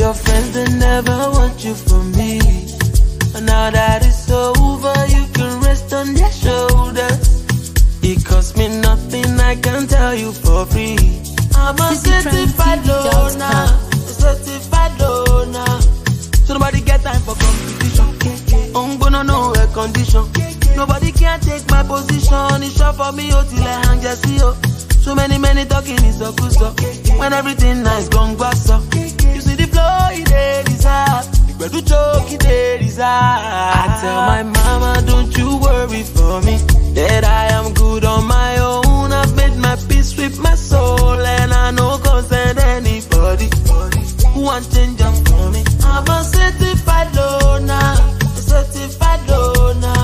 your friends, they never want you for me. And now that it's over, you can rest on their shoulders. It costs me nothing, I can tell you for free. I'm a certified loner, certified loner. So nobody get time for competition. I'm gonna know a condition. Nobody can take my position. It's short for me, till I hang just see you. So many talking is a good stuff. When everything nice, gone grass up. You see the flow, it is hard. But do choke, it is hard. I tell my mama, don't you worry for me, that I am good on my own. I've made my peace with my soul, and I no concern anybody who wants change up for me. I'm a certified loner, a certified loner.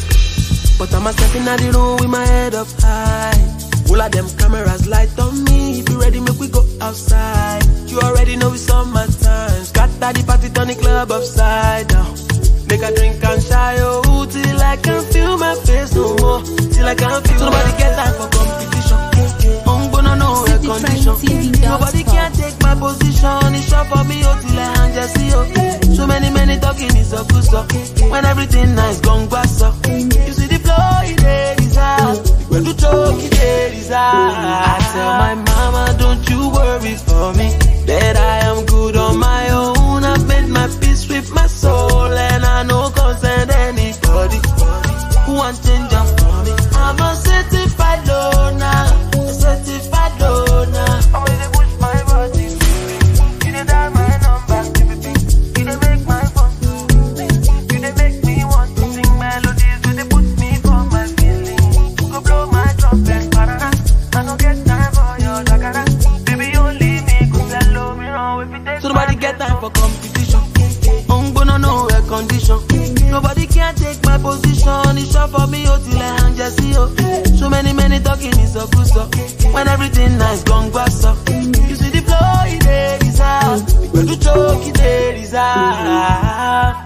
But I'm a stepping out the room with my head up high. All of them cameras light on me. If you ready, make we go outside. You already know it's summertime. Scatter the party, turn the club upside down. Make a drink and shy, oh, till I can feel my face no more. Till I can feel. So nobody get time for competition. I'm gonna know a condition. Nobody can take my position. It's short for me, oh, till I hang just see you. So many talking is a good stuff. When everything nice, gone grass up. You see the flow, it is hard. When you choke, it is hard. I tell my mama, don't you worry for me, that I am good on my own. I've made my peace with my soul, and I no concern anybody who wants change up for me. I'm a certified loner, a certified loner. I'm gonna push my body. You did dial my number. You did make my phone. You did make me want to sing melodies. You did put me for my feelings. Go blow my trumpet, parana. I don't get time for your lagana. Baby, only me could tell me wrong if you take. So nobody get time for competition. I'm gonna know a condition. Nobody can take my position. It's short for me, oh, till I hang just see you. So many talking is a good stuff. When everything nice, gone grass up. You see the flow, it is hard. When you choke, it is hard.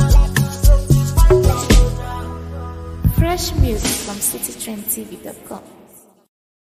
Fresh music from citytrendtv.com.